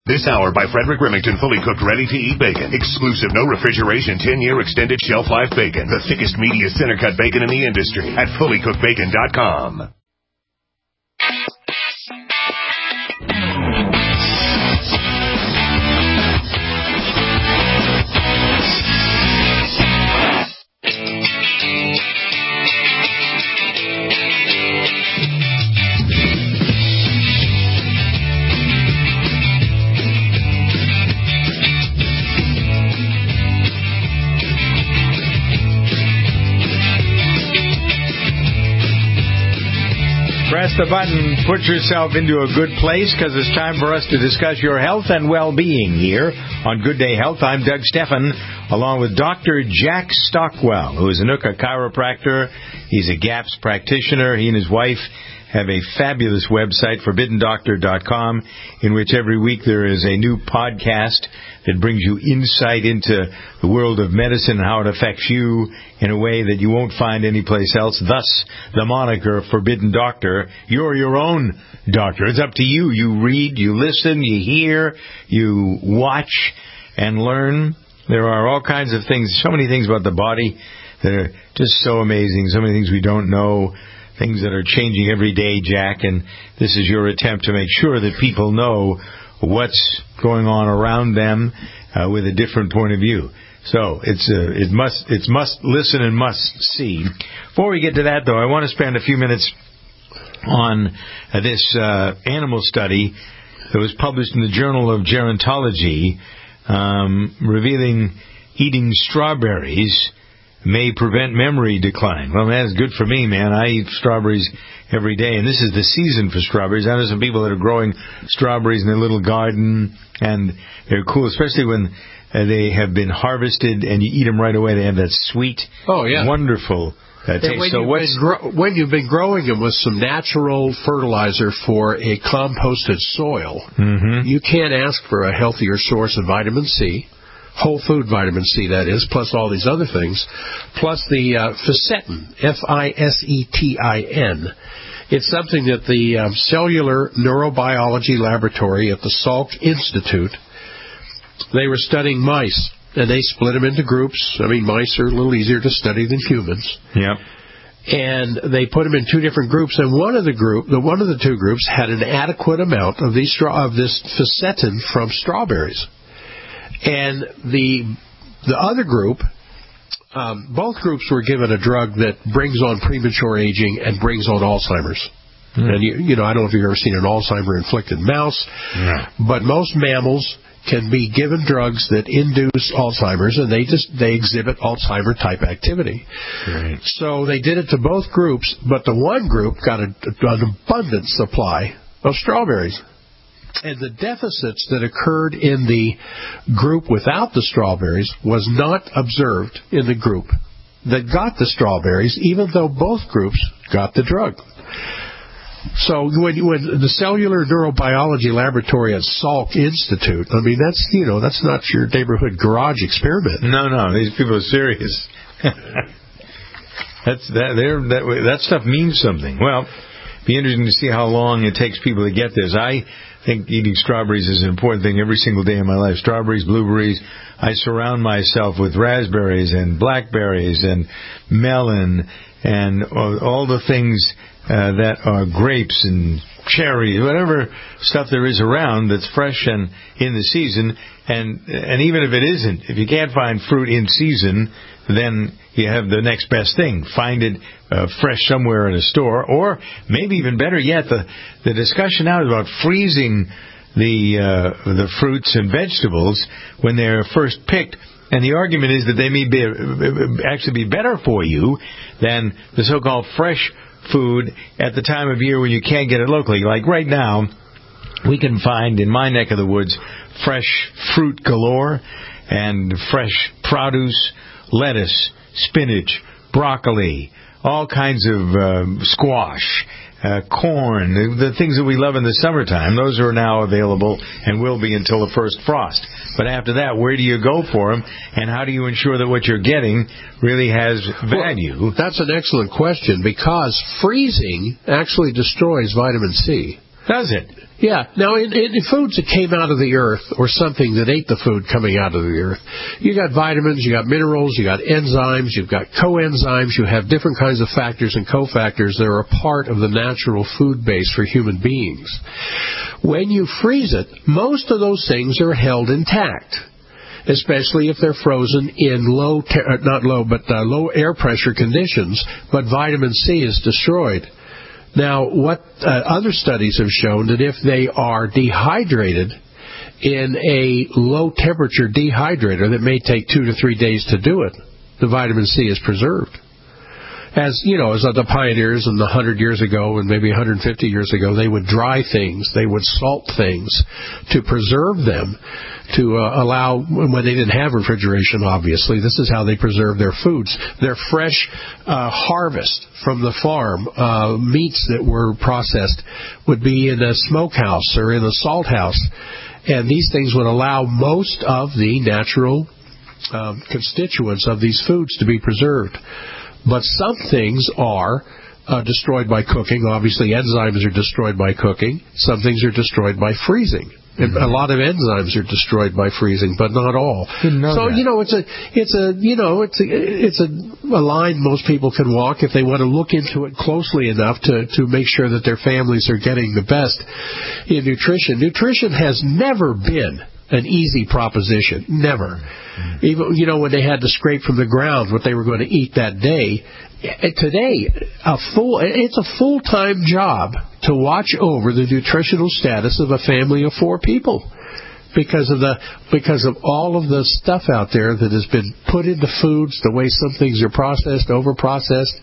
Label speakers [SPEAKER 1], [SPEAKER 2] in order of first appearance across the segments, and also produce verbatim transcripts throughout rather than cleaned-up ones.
[SPEAKER 1] This hour by Frederick Remington, fully cooked, ready-to-eat bacon. Exclusive, no refrigeration, ten-year extended shelf life bacon. The thickest, meatiest center-cut bacon in the industry at fully cooked bacon dot com.
[SPEAKER 2] Press the button, put yourself into a good place, because it's time for us to discuss your health and well-being here on Good Day Health. I'm Doug Stephan, along with Doctor Jack Stockwell, who is a Nooka chiropractor. He's a GAPS practitioner. He and his wife have a fabulous website, forbidden doctor dot com, in which every week there is a new podcast that brings you insight into the world of medicine and how it affects you in a way that you won't find anyplace else. Thus, the moniker Forbidden Doctor. You're your own doctor. It's up to you. You read, you listen, you hear, you watch and learn. There are all kinds of things, so many things about the body that are just so amazing, so many things we don't know, things that are changing every day, Jack, and this is your attempt to make sure that people know what's going on around them uh, with a different point of view. So it's uh, it must it's must listen and must see. Before we get to that, though, I want to spend a few minutes on uh, this uh, animal study that was published in the Journal of Gerontology, um, revealing eating strawberries may prevent memory decline. Well, man, it's good for me, man. I eat strawberries every day, and this is the season for strawberries. I know some people that are growing strawberries in their little garden, and they're cool, especially when uh, they have been harvested and you eat them right away. They have that sweet,
[SPEAKER 3] oh, yeah.
[SPEAKER 2] wonderful uh, taste.
[SPEAKER 3] When,
[SPEAKER 2] so
[SPEAKER 3] you've
[SPEAKER 2] what's,
[SPEAKER 3] gro- when you've been growing them with some natural fertilizer for a composted soil,
[SPEAKER 2] mm-hmm.
[SPEAKER 3] you can't ask for a healthier source of vitamin C. Whole food vitamin C, that is, plus all these other things, plus the uh, Fisetin, F I S E T I N. It's something that the um, Cellular Neurobiology Laboratory at the Salk Institute, they were studying mice, and they split them into groups. I mean, mice are a little easier to study than humans.
[SPEAKER 2] Yep.
[SPEAKER 3] And they put them in two different groups, and one of the group, the one of the two groups had an adequate amount of these straw, of this Fisetin from strawberries. And the the other group, um, both groups were given a drug that brings on premature aging and brings on Alzheimer's. Mm. And, you, you know, I don't know if you've ever seen an Alzheimer-inflicted mouse,
[SPEAKER 2] yeah.
[SPEAKER 3] but most mammals can be given drugs that induce Alzheimer's, and they just they exhibit Alzheimer-type activity.
[SPEAKER 2] Right.
[SPEAKER 3] So they did it to both groups, but the one group got a, an abundant supply of strawberries. And the deficits that occurred in the group without the strawberries was not observed in the group that got the strawberries, even though both groups got the drug. So when, when the Cellular Neurobiology Laboratory at Salk Institute, I mean, that's, you know, that's not your neighborhood garage experiment.
[SPEAKER 2] No, no, these people are serious. That's that. They're, that that stuff means something. Well, it'd be interesting to see how long it takes people to get this. I think eating strawberries is an important thing every single day in my life. Strawberries, blueberries. I surround myself with raspberries and blackberries and melon and all the things uh, that are grapes and cherries, whatever stuff there is around that's fresh and in the season. And and even if it isn't, if you can't find fruit in season, then you have the next best thing. Find it uh, fresh somewhere in a store, or maybe even better yet, the the discussion now is about freezing the uh, the fruits and vegetables when they're first picked. And the argument is that they may be actually be better for you than the so-called fresh food at the time of year when you can't get it locally. Like right now, we can find in my neck of the woods fresh fruit galore and fresh produce, lettuce, spinach, broccoli, all kinds of uh, squash, uh, corn, the, the things that we love in the summertime. Those are now available and will be until the first frost. But after that, where do you go for them, and how do you ensure that what you're getting really has value?
[SPEAKER 3] Well, that's an excellent question, because freezing actually destroys vitamin C.
[SPEAKER 2] Does it?
[SPEAKER 3] Yeah. Now, in, in foods that came out of the earth, or something that ate the food coming out of the earth, you got vitamins, you got minerals, you got enzymes, you've got coenzymes, you have different kinds of factors and cofactors that are a part of the natural food base for human beings. When you freeze it, most of those things are held intact, especially if they're frozen in low, te- not low, but uh, low air pressure conditions, but vitamin C is destroyed. Now, what uh, other studies have shown that if they are dehydrated in a low-temperature dehydrator that may take two to three days to do it, the vitamin C is preserved. As, you know, as the pioneers in the one hundred years ago and maybe one hundred fifty years ago, they would dry things, they would salt things to preserve them, to uh, allow, when they didn't have refrigeration, obviously, this is how they preserve their foods. Their fresh uh, harvest from the farm, uh, meats that were processed, would be in a smokehouse or in a salt house. And these things would allow most of the natural um, constituents of these foods to be preserved. But some things are uh, destroyed by cooking. Obviously, enzymes are destroyed by cooking. Some things are destroyed by freezing. And a lot of enzymes are destroyed by freezing, but not all.
[SPEAKER 2] Didn't know
[SPEAKER 3] so
[SPEAKER 2] that.
[SPEAKER 3] you know, it's a, it's a, you know, it's a, it's a, a line most people can walk if they want to look into it closely enough to to make sure that their families are getting the best in nutrition. Nutrition has never been an easy proposition. Never. Mm-hmm. Even, you know, when they had to scrape from the ground what they were going to eat that day. Today, a full, it's a full-time job to watch over the nutritional status of a family of four people. Because of the, because of all of the stuff out there that has been put into foods, the way some things are processed, over-processed.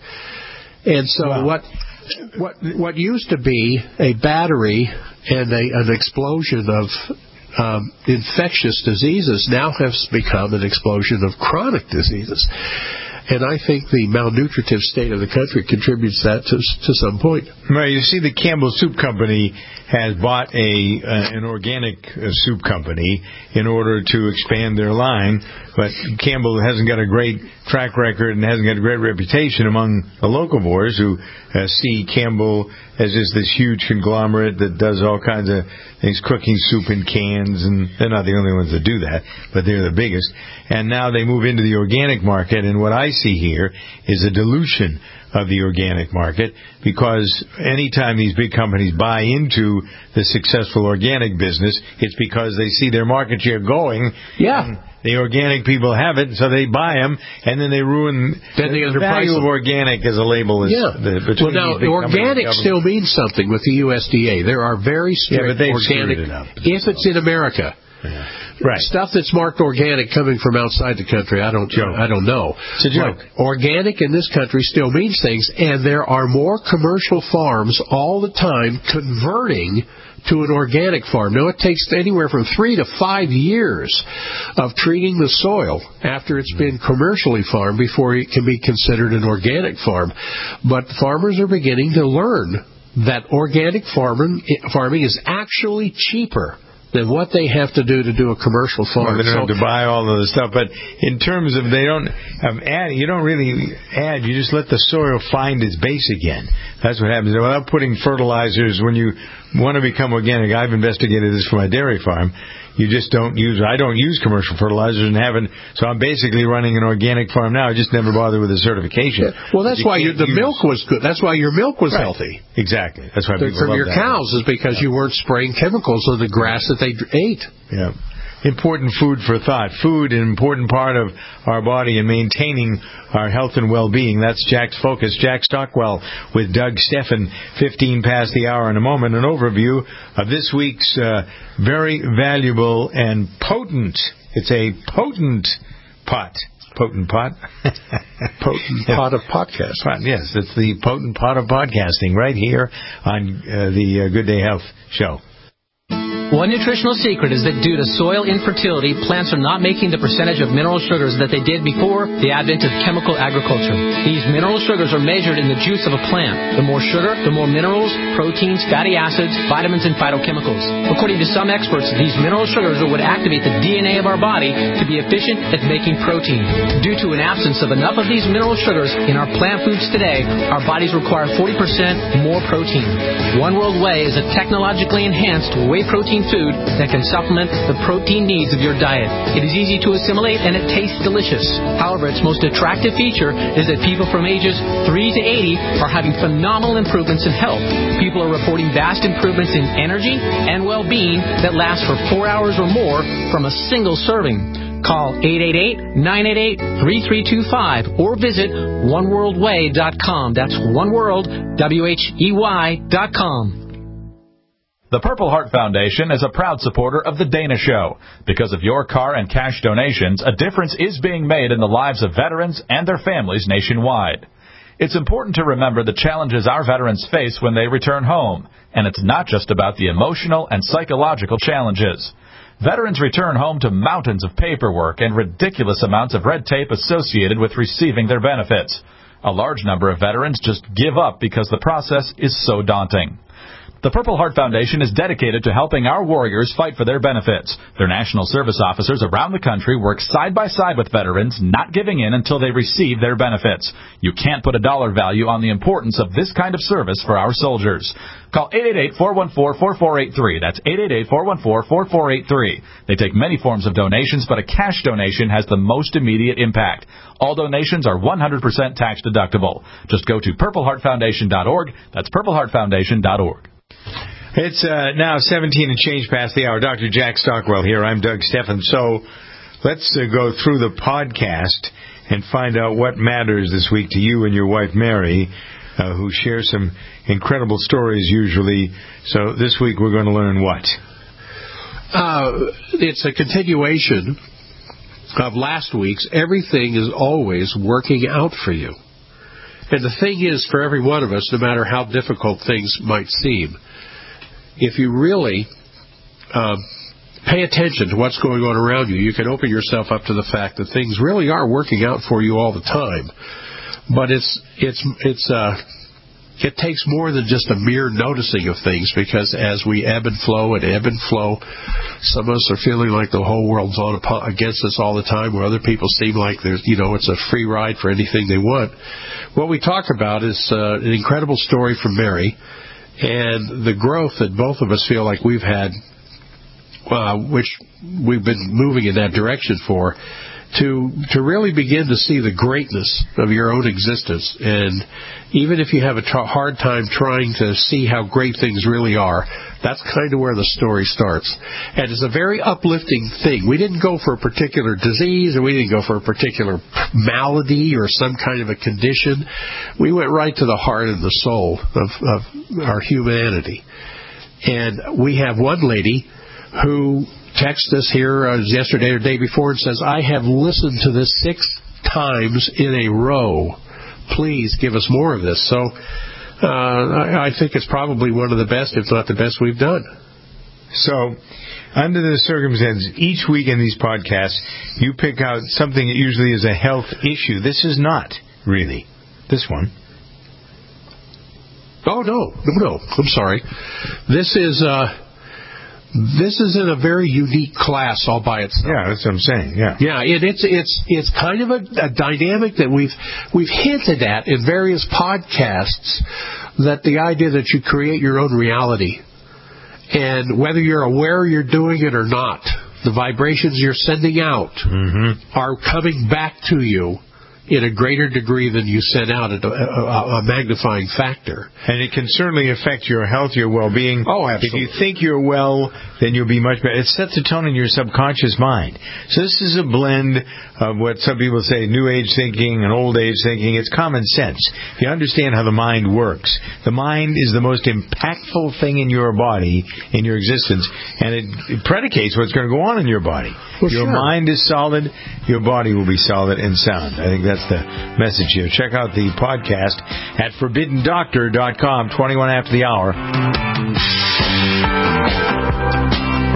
[SPEAKER 3] And so wow. what, what, what used to be a battery and a, an explosion of Um, infectious diseases now has become an explosion of chronic diseases. And I think the malnutritive state of the country contributes that to to some point.
[SPEAKER 2] Right. You see, the Campbell Soup Company has bought a uh, an organic uh, soup company in order to expand their line, but Campbell hasn't got a great track record and hasn't got a great reputation among the locavores who uh, see Campbell as just this huge conglomerate that does all kinds of things, cooking soup in cans, and they're not the only ones that do that, but they're the biggest. And now they move into the organic market, and what I see here is a dilution of the organic market, because anytime these big companies buy into the successful organic business, it's because they see their market share going.
[SPEAKER 3] Yeah.
[SPEAKER 2] The organic people have it, so they buy them, and then they ruin
[SPEAKER 3] then
[SPEAKER 2] the, the value of organic as a label. Is
[SPEAKER 3] yeah.
[SPEAKER 2] the,
[SPEAKER 3] well, now, organic still means something with the U S D A. There are very strict
[SPEAKER 2] yeah, but they've
[SPEAKER 3] organic,
[SPEAKER 2] screwed it up.
[SPEAKER 3] if it's in America.
[SPEAKER 2] Yeah. Right.
[SPEAKER 3] Stuff that's marked organic coming from outside the country, I don't
[SPEAKER 2] joke.
[SPEAKER 3] I don't know.
[SPEAKER 2] It's a joke.
[SPEAKER 3] But organic in this country still means things, and there are more commercial farms all the time converting to an organic farm. Now, it takes anywhere from three to five years of treating the soil after it's been commercially farmed before it can be considered an organic farm. But farmers are beginning to learn that organic farming, farming is actually cheaper than what they have to do to do a commercial farm.
[SPEAKER 2] Well, they don't
[SPEAKER 3] so,
[SPEAKER 2] have to buy all of the stuff, but in terms of they don't have add, you don't really add. You just let the soil find its base again. That's what happens. Without putting fertilizers, when you want to become organic, I've investigated this for my dairy farm. You just don't use, I don't use commercial fertilizers and haven't, so I'm basically running an organic farm now. I just never bothered with the certification.
[SPEAKER 3] Yeah. Well, that's why you, the use, milk was good. That's why your milk was
[SPEAKER 2] right.
[SPEAKER 3] healthy.
[SPEAKER 2] Exactly. That's why people
[SPEAKER 3] from
[SPEAKER 2] love
[SPEAKER 3] your
[SPEAKER 2] that.
[SPEAKER 3] cows is because yeah. you weren't spraying chemicals on the grass that they ate.
[SPEAKER 2] Yeah. Important food for thought. Food, an important part of our body and maintaining our health and well-being. That's Jack's Focus. Jack Stockwell with Doug Steffen, fifteen past the hour. In a moment, an overview of this week's uh, very valuable and potent, it's a potent pot. Potent pot?
[SPEAKER 3] Potent pot of podcast.
[SPEAKER 2] Pot, yes, it's the potent pot of podcasting right here on uh, the uh, Good Day Health Show.
[SPEAKER 4] One nutritional secret is that due to soil infertility, plants are not making the percentage of mineral sugars that they did before the advent of chemical agriculture. These mineral sugars are measured in the juice of a plant. The more sugar, the more minerals, proteins, fatty acids, vitamins, and phytochemicals. According to some experts, these mineral sugars are what activate the D N A of our body to be efficient at making protein. Due to an absence of enough of these mineral sugars in our plant foods today, our bodies require forty percent more protein. One World Whey is a technologically enhanced whey protein food that can supplement the protein needs of your diet. It is easy to assimilate and it tastes delicious. However, its most attractive feature is that people from ages three to eighty are having phenomenal improvements in health. People are reporting vast improvements in energy and well-being that last for four hours or more from a single serving. Call eight eight eight, nine eight eight, three three two five or visit one world way dot com. That's one world, W H E Y dot com.
[SPEAKER 5] The Purple Heart Foundation is a proud supporter of The Dana Show. Because of your car and cash donations, a difference is being made in the lives of veterans and their families nationwide. It's important to remember the challenges our veterans face when they return home, and it's not just about the emotional and psychological challenges. Veterans return home to mountains of paperwork and ridiculous amounts of red tape associated with receiving their benefits. A large number of veterans just give up because the process is so daunting. The Purple Heart Foundation is dedicated to helping our warriors fight for their benefits. Their national service officers around the country work side by side with veterans, not giving in until they receive their benefits. You can't put a dollar value on the importance of this kind of service for our soldiers. Call eight eight eight, four one four, four four eight three. That's eight eight eight, four one four, four four eight three. They take many forms of donations, but a cash donation has the most immediate impact. All donations are one hundred percent tax deductible. Just go to purple heart foundation dot org. That's purple heart foundation dot org.
[SPEAKER 2] It's uh, now seventeen and change past the hour. Doctor Jack Stockwell here. I'm Doug Steffen. So let's uh, go through the podcast and find out what matters this week to you and your wife, Mary, uh, who share some incredible stories usually. So this week we're going to learn what?
[SPEAKER 3] Uh, it's a continuation of last week's. Everything is always working out for you. And the thing is, for every one of us, no matter how difficult things might seem, if you really uh, pay attention to what's going on around you, you can open yourself up to the fact that things really are working out for you all the time. But it's it's it's uh, it takes more than just a mere noticing of things, because as we ebb and flow and ebb and flow, some of us are feeling like the whole world's on against us all the time, where other people seem like there's, you know, it's a free ride for anything they want. What we talk about is uh, an incredible story from Mary, and the growth that both of us feel like we've had, uh, which we've been moving in that direction for, to to really begin to see the greatness of your own existence. And even if you have a t- hard time trying to see how great things really are, that's kind of where the story starts. And it's a very uplifting thing. We didn't go for a particular disease, or we didn't go for a particular malady or some kind of a condition. We went right to the heart and the soul of, of our humanity. And we have one lady who texted us here uh, yesterday or the day before and says, I have listened to this six times in a row. Please give us more of this. So uh, I, I think it's probably one of the best, if not the best, we've done.
[SPEAKER 2] So, under the circumstances, each week in these podcasts, you pick out something that usually is a health issue. This is not, really. This one.
[SPEAKER 3] Oh, no. No, no. I'm sorry. This is... Uh, This is in a very unique class all by itself.
[SPEAKER 2] Yeah, that's what I'm saying. Yeah,
[SPEAKER 3] yeah. It, it's it's it's kind of a, a dynamic that we've we've hinted at in various podcasts. That the idea that you create your own reality, and whether you're aware you're doing it or not, the vibrations you're sending out mm-hmm. are coming back to you in a greater degree than you send out, a, a, a magnifying factor.
[SPEAKER 2] And it can certainly affect your health, your well-being.
[SPEAKER 3] Oh, absolutely.
[SPEAKER 2] If you think you're well, then you'll be much better. It sets a tone in your subconscious mind. So this is a blend of what some people say, new age thinking and old age thinking. It's common sense. If you understand how the mind works, the mind is the most impactful thing in your body, in your existence, and it, it predicates what's going to go on in your body.
[SPEAKER 3] Well,
[SPEAKER 2] your
[SPEAKER 3] sure. mind
[SPEAKER 2] is solid, your body will be solid and sound. I think that's the message here. Check out the podcast at forbidden doctor dot com, twenty-one after the hour.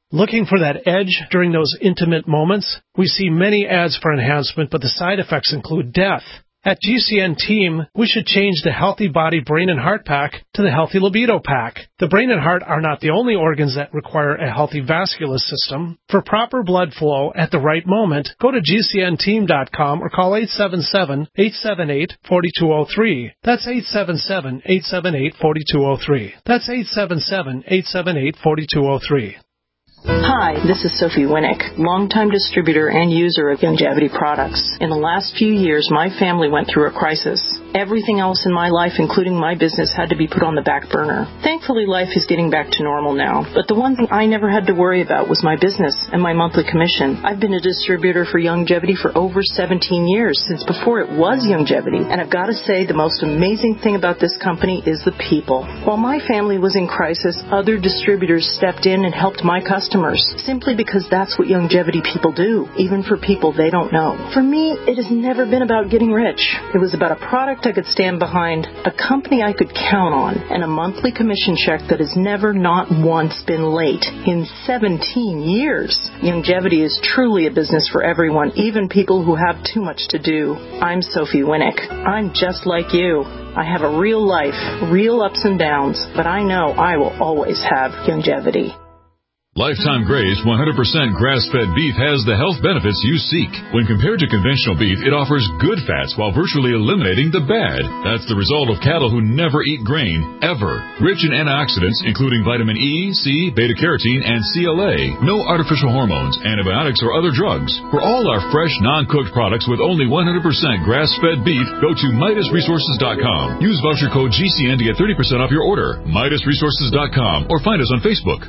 [SPEAKER 6] Looking for that edge during those intimate moments? We see many ads for enhancement, but the side effects include death. At G C N Team, we should change the Healthy Body Brain and Heart Pack to the Healthy Libido Pack. The brain and heart are not the only organs that require a healthy vascular system. For proper blood flow at the right moment, go to G C N team dot com or call eight seven seven, eight seven eight, four two zero three. That's eight seven seven, eight seven eight, four two zero three. That's eight seven seven, eight seven eight, four two zero three.
[SPEAKER 7] Hi, this is Sophie Winnick, longtime distributor and user of Youngevity products. In the last few years, my family went through a crisis. Everything else in my life, including my business, had to be put on the back burner. Thankfully, life is getting back to normal now, but the one thing I never had to worry about was my business and my monthly commission. I've been a distributor for Youngevity for over seventeen years, since before it was Youngevity, and I've got to say the most amazing thing about this company is the people. While my family was in crisis, other distributors stepped in and helped my customers, simply because that's what Youngevity people do, even for people they don't know. For me, it has never been about getting rich. It was about a product I could stand behind, a company I could count on, and a monthly commission check that has never, not once, been late in seventeen years. Youngevity is truly a business for everyone, even people who have too much to do. I'm Sophie Winnick. I'm just like you. I have a real life, real ups and downs, but I know I will always have Youngevity.
[SPEAKER 8] Lifetime Graze one hundred percent grass-fed beef has the health benefits you seek. When compared to conventional beef, it offers good fats while virtually eliminating the bad. That's the result of cattle who never eat grain, ever. Rich in antioxidants, including vitamin E, C, beta-carotene, and C L A. No artificial hormones, antibiotics, or other drugs. For all our fresh, non-cooked products with only one hundred percent grass-fed beef, go to Midas Resources dot com. Use voucher code G C N to get thirty percent off your order. Midas Resources dot com or find us on Facebook.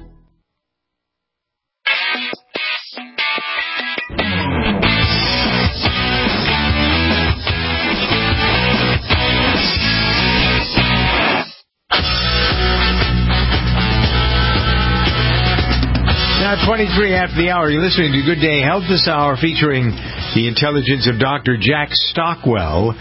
[SPEAKER 2] twenty-three after the hour. You're listening to Good Day Health this hour, featuring the intelligence of Doctor Jack Stockwell, uh,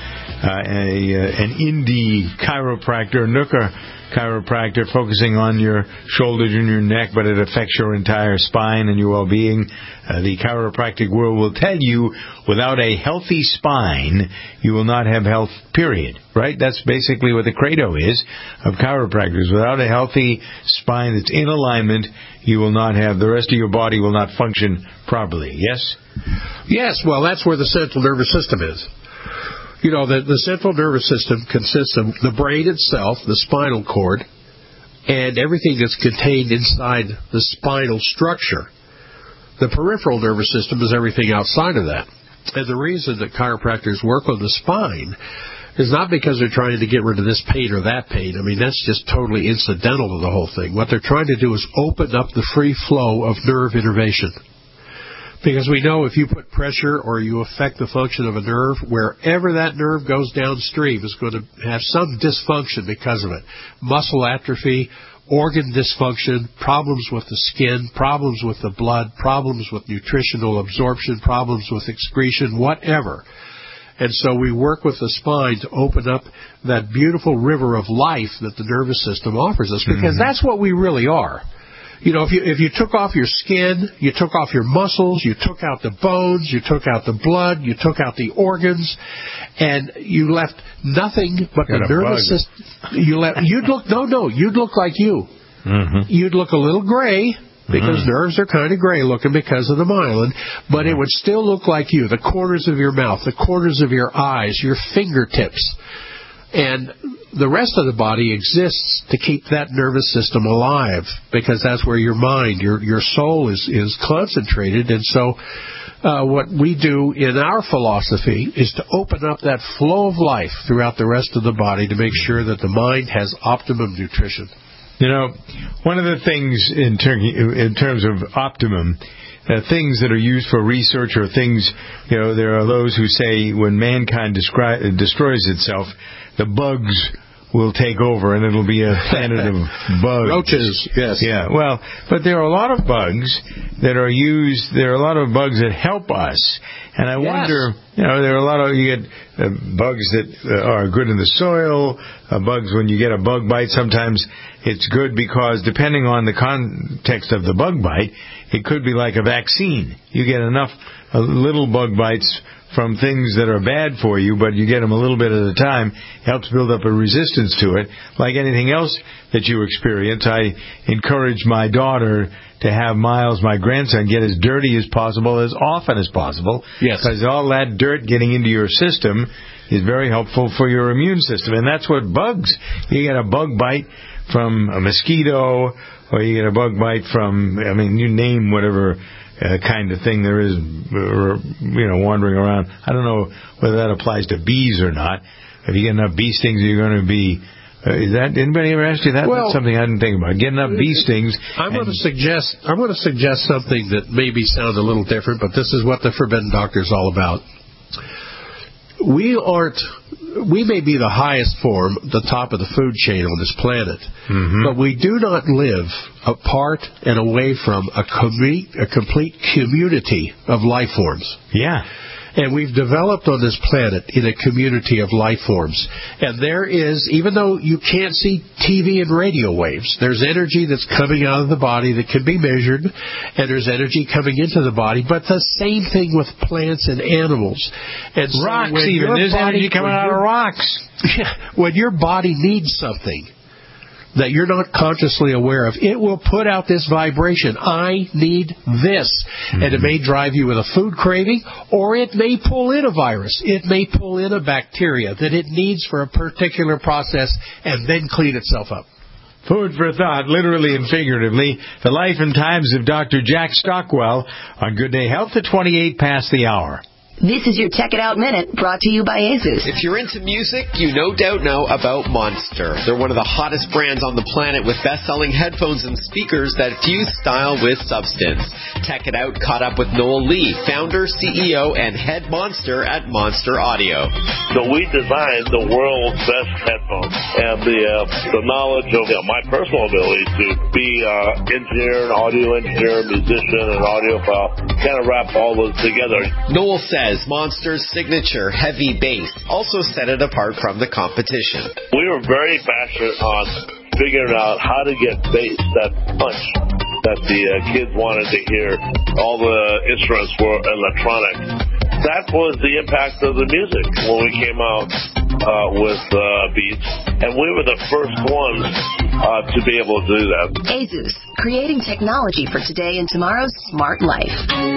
[SPEAKER 2] a, uh, an indie chiropractor, Nooker chiropractor, focusing on your shoulders and your neck, but it affects your entire spine and your well-being. Uh, the chiropractic world will tell you, without a healthy spine, you will not have health, period. Right? That's basically what the credo is of chiropractors. Without a healthy spine that's in alignment, you will not have, the rest of your body will not function properly. Yes?
[SPEAKER 3] Yes, well, that's where the central nervous system is. You know, the, the central nervous system consists of the brain itself, the spinal cord, and everything that's contained inside the spinal structure. The peripheral nervous system is everything outside of that. And the reason that chiropractors work on the spine is not because they're trying to get rid of this pain or that pain. I mean, that's just totally incidental to the whole thing. What they're trying to do is open up the free flow of nerve innervation. Because we know if you put pressure or you affect the function of a nerve, wherever that nerve goes downstream is going to have some dysfunction because of it. Muscle atrophy, organ dysfunction, problems with the skin, problems with the blood, problems with nutritional absorption, problems with excretion, whatever. And so we work with the spine to open up that beautiful river of life that the nervous system offers us, because mm-hmm. that's what we really are. You know, if you if you took off your skin, you took off your muscles, you took out the bones, you took out the blood, you took out the organs, and you left nothing but the nervous system. You left. You'd look no, no. You'd look like you. Mm-hmm. You'd look a little gray because mm-hmm. nerves are kind of gray looking because of the myelin, but mm-hmm. it would still look like you. The corners of your mouth, the corners of your eyes, your fingertips, and the rest of the body exists to keep that nervous system alive, because that's where your mind, your your soul is, is concentrated. And so uh, what we do in our philosophy is to open up that flow of life throughout the rest of the body to make sure that the mind has optimum nutrition.
[SPEAKER 2] You know, one of the things in, ter- in terms of optimum, Uh, things that are used for research, or things, you know, there are those who say when mankind descri- destroys itself, the bugs will take over, and it'll be a planet of bugs.
[SPEAKER 3] Roaches, yes.
[SPEAKER 2] Yeah, well, but there are a lot of bugs that are used, there are a lot of bugs that help us, and I yes. wonder, you know, there are a lot of, you get uh, bugs that uh, are good in the soil, uh, bugs when you get a bug bite, sometimes it's good because depending on the context of the bug bite, it could be like a vaccine. You get enough uh, little bug bites from things that are bad for you, but you get them a little bit at a time, helps build up a resistance to it. Like anything else that you experience, I encourage my daughter to have Miles, my grandson, get as dirty as possible, as often as possible.
[SPEAKER 3] Yes.
[SPEAKER 2] Because all that dirt getting into your system is very helpful for your immune system. And that's what bugs. You get a bug bite from a mosquito, or you get a bug bite from, I mean, you name whatever Uh, kind of thing there is, uh, you know, wandering around. I don't know whether that applies to bees or not. If you get enough bee stings, you're going to be. Uh, is that anybody ever asked you that?
[SPEAKER 3] Well,
[SPEAKER 2] that's something I didn't think about. Getting enough bee stings.
[SPEAKER 3] I'm going to suggest. I'm going to suggest something that maybe sounds a little different, but this is what the Forbidden Doctor is all about. We aren't. We may be the highest form, the top of the food chain on this planet, mm-hmm. but we do not live apart and away from a complete, a complete community of life forms.
[SPEAKER 2] Yeah.
[SPEAKER 3] And we've developed on this planet in a community of life forms. And there is, even though you can't see T V and radio waves, there's energy that's coming out of the body that can be measured, and there's energy coming into the body, but the same thing with plants and animals. And so
[SPEAKER 2] rocks even. There's body, energy coming out of rocks.
[SPEAKER 3] When your body needs something that you're not consciously aware of, it will put out this vibration. I need this. Mm-hmm. And it may drive you with a food craving, or it may pull in a virus. It may pull in a bacteria that it needs for a particular process and then clean itself up.
[SPEAKER 2] Food for thought, literally and figuratively. The life and times of Doctor Jack Stockwell on Good Day Health at twenty-eight past the hour.
[SPEAKER 9] This is your Check It Out Minute, brought to you by Azus.
[SPEAKER 10] If you're into music, you no doubt know about Monster. They're one of the hottest brands on the planet with best-selling headphones and speakers that fuse style with substance. Check It Out caught up with Noel Lee, founder, C E O, and head Monster at Monster Audio.
[SPEAKER 11] So we designed the world's best headphones, and the uh, the knowledge of you know, my personal ability to be uh, engineer, an audio engineer, musician, and audiophile, kind of wrap all those together.
[SPEAKER 10] Noel says Monster's signature heavy bass also set it apart from the competition.
[SPEAKER 11] We were very passionate on figuring out how to get bass, that punch that the uh, kids wanted to hear. All the instruments were electronic. That was the impact of the music when we came out uh, with uh, Beats, and we were the first ones uh, to be able to do that.
[SPEAKER 9] Azus, creating technology for today and tomorrow's smart life.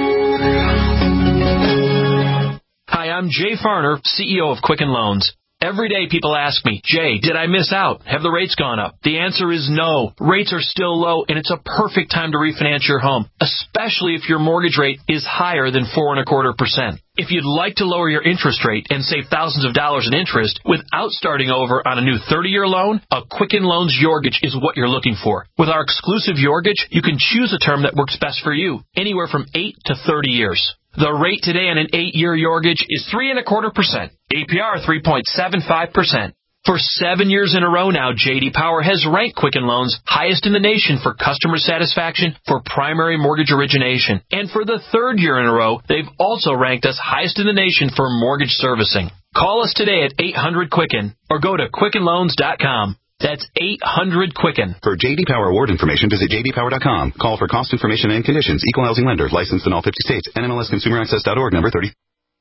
[SPEAKER 12] Hi, I'm Jay Farner, C E O of Quicken Loans. Every day people ask me, Jay, did I miss out? Have the rates gone up? The answer is no. Rates are still low, and it's a perfect time to refinance your home, especially if your mortgage rate is higher than four and a quarter percent. If you'd like to lower your interest rate and save thousands of dollars in interest without starting over on a new thirty-year loan, a Quicken Loans Yorgage is what you're looking for. With our exclusive Yorgage, you can choose a term that works best for you, anywhere from eight to thirty years. The rate today on an eight-year Yorgage is three and a quarter percent. A P R three point seven five percent. For seven years in a row now, J D Power has ranked Quicken Loans highest in the nation for customer satisfaction for primary mortgage origination. And for the third year in a row, they've also ranked us highest in the nation for mortgage servicing. Call us today at eight hundred Quicken or go to quicken loans dot com. That's eight hundred Quicken.
[SPEAKER 13] For J D Power award information, visit j d power dot com. Call for cost information and conditions. Equal housing lender. Licensed in all fifty states. N M L S consumer access dot org, number thirty.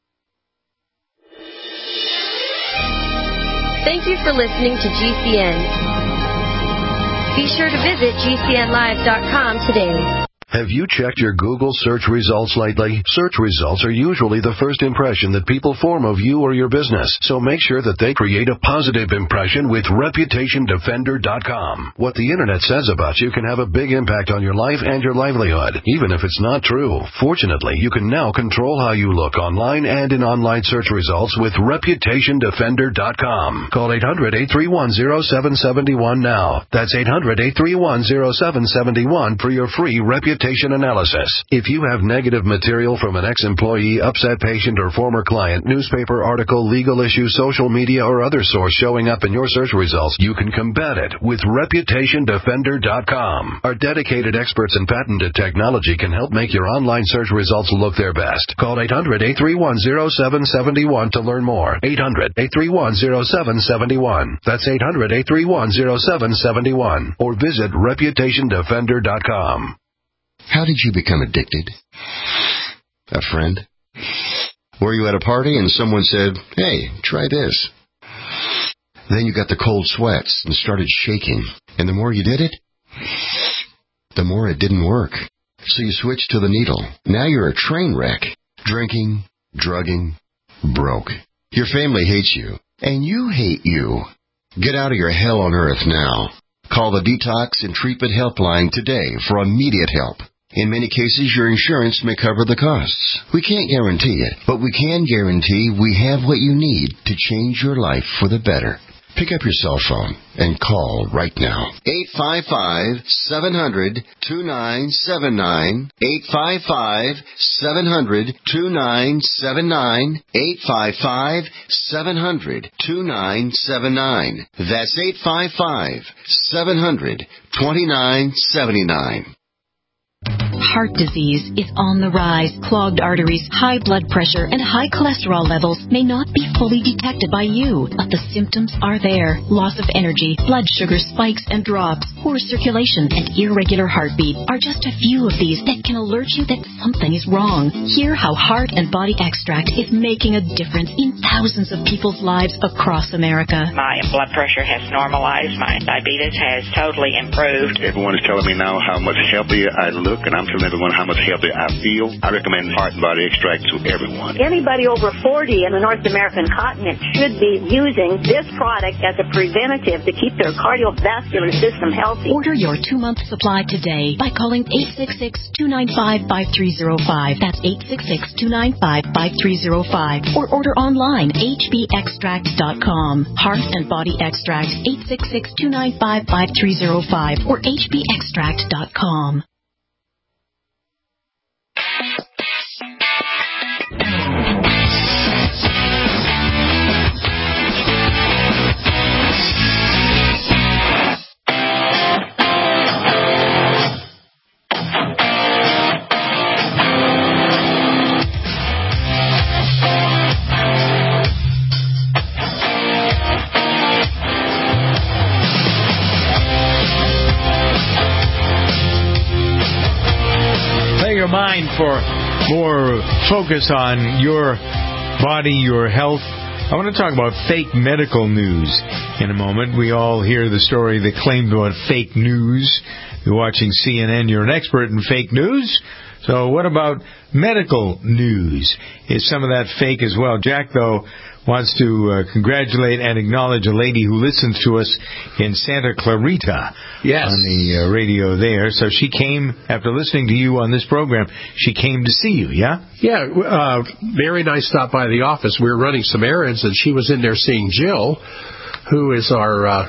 [SPEAKER 14] Thank you for listening to G C N. Be sure to visit g c n live dot com today.
[SPEAKER 15] Have you checked your Google search results lately? Search results are usually the first impression that people form of you or your business, so make sure that they create a positive impression with reputation defender dot com. What the Internet says about you can have a big impact on your life and your livelihood, even if it's not true. Fortunately, you can now control how you look online and in online search results with reputation defender dot com. Call eight hundred, eight three one, zero seven seven one now. That's eight hundred, eight three one, zero seven seven one for your free reputation Reputation Analysis. If you have negative material from an ex-employee, upset patient, or former client, newspaper article, legal issue, social media, or other source showing up in your search results, you can combat it with Reputation Defender dot com. Our dedicated experts in patented technology can help make your online search results look their best. Call eight hundred, eight three one, zero seven seven one to learn more. eight hundred, eight three one, zero seven seven one. That's eight hundred, eight three one, zero seven seven one. Or visit Reputation Defender dot com.
[SPEAKER 16] How did you become addicted? A friend? Were you at a party and someone said, hey, try this? Then you got the cold sweats and started shaking. And the more you did it, the more it didn't work. So you switched to the needle. Now you're a train wreck. Drinking, drugging, broke. Your family hates you. And you hate you. Get out of your hell on earth now. Call the Detox and Treatment Helpline today for immediate help. In many cases, your insurance may cover the costs. We can't guarantee it, but we can guarantee we have what you need to change your life for the better. Pick up your cell phone and call right now. eight five five, seven hundred, two nine seven nine. eight five five, seven hundred, two nine seven nine. eight five five, seven hundred, two nine seven nine. That's eight five five, seven hundred, two nine seven nine.
[SPEAKER 17] Heart disease is on the rise. Clogged arteries, high blood pressure, and high cholesterol levels may not be fully detected by you, but the symptoms are there. Loss of energy, blood sugar spikes and drops, poor circulation, and irregular heartbeat are just a few of these that can alert you that something is wrong. Hear how Heart and Body Extract is making a difference in thousands of people's lives across America.
[SPEAKER 18] My blood pressure has normalized. My diabetes has totally improved.
[SPEAKER 19] Everyone is telling me now how much healthier I look, and I'm telling everyone how much healthier I feel. I recommend Heart and Body Extract to everyone.
[SPEAKER 20] Anybody over forty in the North American continent should be using this product as a preventative to keep their cardiovascular system healthy.
[SPEAKER 17] Order your two-month supply today by calling eight six six, two nine five, five three zero five. That's eight six six, two nine five, five three zero five. Or order online, h b extract dot com. Heart and Body Extract, eight six six, two nine five, five three zero five or h b extract dot com.
[SPEAKER 2] Mind for more focus on your body, your health. I want to talk about fake medical news in a moment. We all hear the story that claimed about fake news. You're watching C N N. You're an expert in fake news. So what about medical news? Is some of that fake as well? Jack, though, wants to uh, congratulate and acknowledge a lady who listens to us in Santa Clarita
[SPEAKER 3] yes.
[SPEAKER 2] on the uh, radio there. So she came, after listening to you on this program, she came to see you, yeah?
[SPEAKER 3] Yeah, uh, Mary and I stopped by the office. We were running some errands, and she was in there seeing Jill, who is our uh,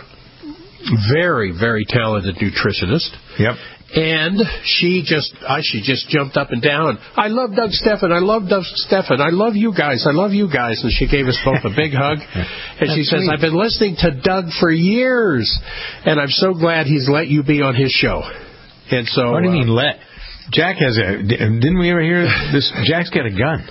[SPEAKER 3] very, very talented nutritionist.
[SPEAKER 2] Yep.
[SPEAKER 3] And she just, I, she just jumped up and down. I love Doug Stephan. I love Doug Stephan. I love you guys. I love you guys. And she gave us both a big hug. And she says, I've been listening to Doug for years, and I'm so glad he's let you be on his show. And so,
[SPEAKER 2] what do you
[SPEAKER 3] uh,
[SPEAKER 2] mean let? Jack has a. Didn't we ever hear this? Jack's got a gun.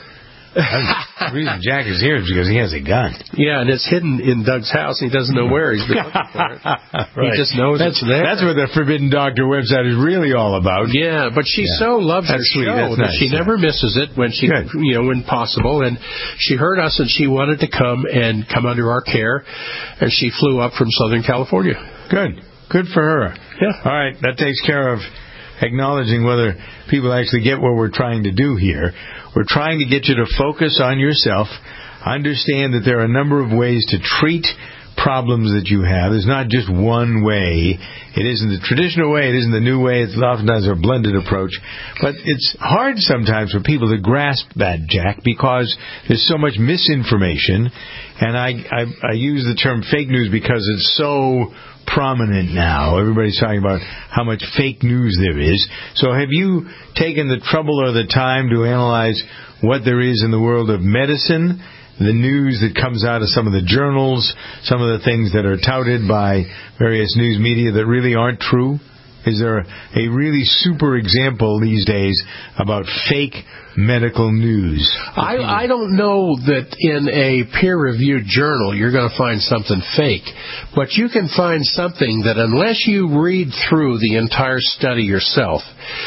[SPEAKER 2] The reason Jack is here is because he has a gun.
[SPEAKER 3] Yeah, and it's hidden in Doug's house. He doesn't know where he's been looking for it.
[SPEAKER 2] Right.
[SPEAKER 3] He just knows
[SPEAKER 2] that's,
[SPEAKER 3] it's there.
[SPEAKER 2] That's what the Forbidden Doctor website is really all about.
[SPEAKER 3] Yeah, but she
[SPEAKER 2] yeah.
[SPEAKER 3] so loves
[SPEAKER 2] that's
[SPEAKER 3] her
[SPEAKER 2] sweet.
[SPEAKER 3] show
[SPEAKER 2] That's
[SPEAKER 3] that
[SPEAKER 2] nice,
[SPEAKER 3] she
[SPEAKER 2] yeah.
[SPEAKER 3] never misses it when she,
[SPEAKER 2] Good.
[SPEAKER 3] you know, when possible. And she heard us, and she wanted to come and come under our care, and she flew up from Southern California.
[SPEAKER 2] Good. Good for her.
[SPEAKER 3] Yeah.
[SPEAKER 2] All right, that takes care of acknowledging whether people actually get what we're trying to do here. We're trying to get you to focus on yourself, understand that there are a number of ways to treat, problems that you have. There's not just one way. It isn't the traditional way. It isn't the new way. It's oftentimes a blended approach. But it's hard sometimes for people to grasp that, Jack, because there's so much misinformation. And I, I, I use the term fake news because it's so prominent now. Everybody's talking about how much fake news there is. So have you taken the trouble or the time to analyze what there is in the world of medicine, the news that comes out of some of the journals, some of the things that are touted by various news media that really aren't true? Is there a really super example these days about fake medical news?
[SPEAKER 3] I, I don't know that in a peer-reviewed journal you're going to find something fake, but you can find something that unless you read through the entire study yourself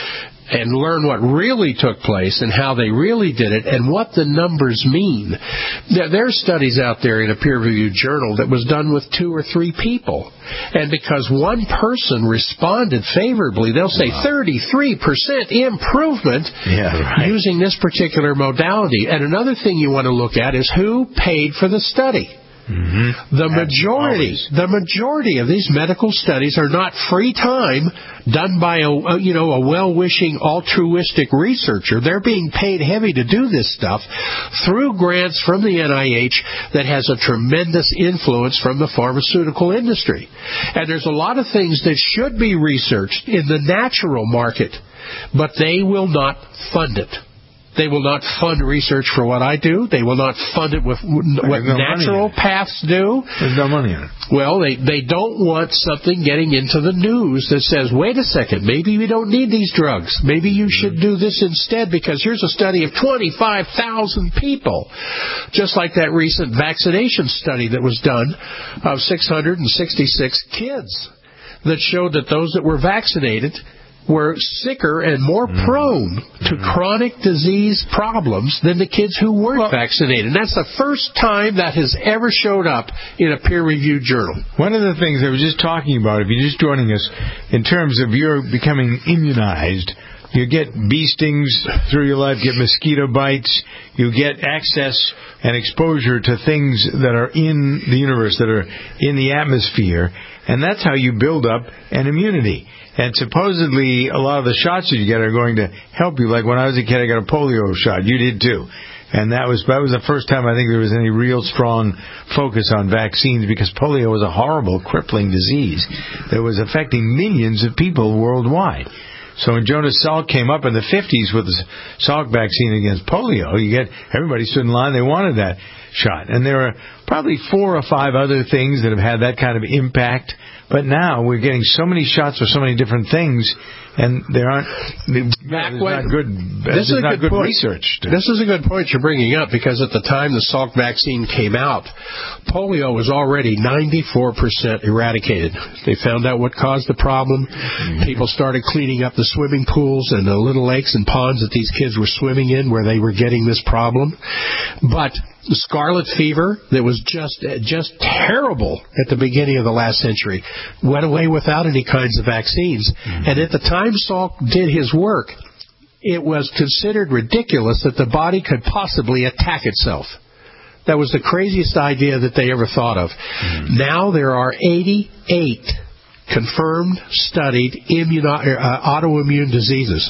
[SPEAKER 3] and learn what really took place and how they really did it and what the numbers mean. There, there are studies out there in a peer-reviewed journal that was done with two or three people. And because one person responded favorably, they'll say wow. thirty-three percent improvement
[SPEAKER 2] yeah, right.
[SPEAKER 3] using this particular modality. And another thing you want to look at is who paid for the study.
[SPEAKER 2] Mm-hmm.
[SPEAKER 3] The majority, the majority of these medical studies are not free time done by a, you know, a well-wishing, altruistic researcher. They're being paid heavy to do this stuff through grants from the N I H that has a tremendous influence from the pharmaceutical industry. And there's a lot of things that should be researched in the natural market, but they will not fund it. They will not fund research for what I do. They will not fund it with what
[SPEAKER 2] no
[SPEAKER 3] natural paths do.
[SPEAKER 2] There's no money in it.
[SPEAKER 3] Well, they, they don't want something getting into the news that says, wait a second, maybe we don't need these drugs. Maybe you should do this instead because here's a study of twenty-five thousand people. Just like that recent vaccination study that was done of six hundred sixty-six kids that showed that those that were vaccinated were sicker and more mm. prone to mm. chronic disease problems than the kids who weren't well, vaccinated. And that's the first time that has ever showed up in a peer-reviewed journal.
[SPEAKER 2] One of the things I was just talking about, if you're just joining us, in terms of you're becoming immunized, you get bee stings through your life, get mosquito bites, you get access and exposure to things that are in the universe, that are in the atmosphere, and that's how you build up an immunity. And supposedly a lot of the shots that you get are going to help you. Like when I was a kid, I got a polio shot. You did too. And that was that was the first time I think there was any real strong focus on vaccines, because polio was a horrible, crippling disease that was affecting millions of people worldwide. So when Jonas Salk came up in the fifties with the Salk vaccine against polio, you get everybody stood in line. They wanted that shot. And there are probably four or five other things that have had that kind of impact. But now we're getting so many shots for so many different things, and there aren't
[SPEAKER 3] Back
[SPEAKER 2] there's
[SPEAKER 3] when,
[SPEAKER 2] not good,
[SPEAKER 3] this is
[SPEAKER 2] not
[SPEAKER 3] good,
[SPEAKER 2] good
[SPEAKER 3] point.
[SPEAKER 2] research. To,
[SPEAKER 3] this is a good point you're bringing up, because at the time the Salk vaccine came out, polio was already ninety-four percent eradicated. They found out what caused the problem. Mm-hmm. People started cleaning up the swimming pools and the little lakes and ponds that these kids were swimming in where they were getting this problem. But the scarlet fever that was just just terrible at the beginning of the last century went away without any kinds of vaccines. Mm-hmm. And at the time Salk did his work, it was considered ridiculous that the body could possibly attack itself. That was the craziest idea that they ever thought of. Mm-hmm. Now there are eighty-eight confirmed, studied immuno- uh, autoimmune diseases.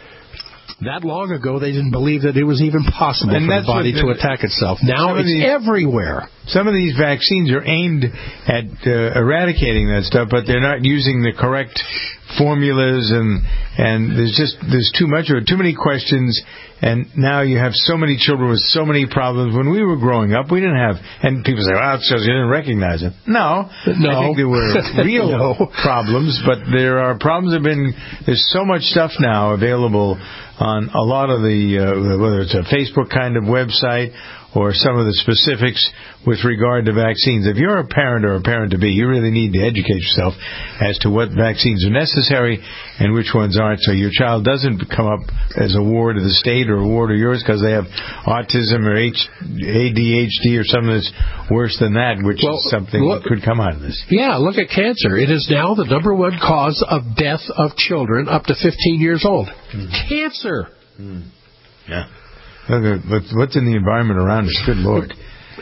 [SPEAKER 3] That long ago, they didn't believe that it was even possible and for the body the, to attack itself. Now it's these, everywhere.
[SPEAKER 2] Some of these vaccines are aimed at uh, eradicating that stuff, but they're not using the correct formulas, and and there's just there's too much or too many questions. And now you have so many children with so many problems. When we were growing up, we didn't have, and people say, well, it's because you didn't recognize it. No,
[SPEAKER 3] no.
[SPEAKER 2] I think there were real no. problems, but there are problems that have been, there's so much stuff now available on a lot of the, uh, whether it's a Facebook kind of website or some of the specifics with regard to vaccines. If you're a parent or a parent-to-be, you really need to educate yourself as to what vaccines are necessary and which ones aren't, so your child doesn't come up as a ward of the state or a ward of yours because they have autism or H- A D H D or something that's worse than that, which well, is something look, that could come out of this.
[SPEAKER 3] Yeah, look at cancer. It is now the number one cause of death of children up to fifteen years old. Mm. Cancer.
[SPEAKER 2] Mm. Yeah. Look at what's in the environment around us. Good Lord.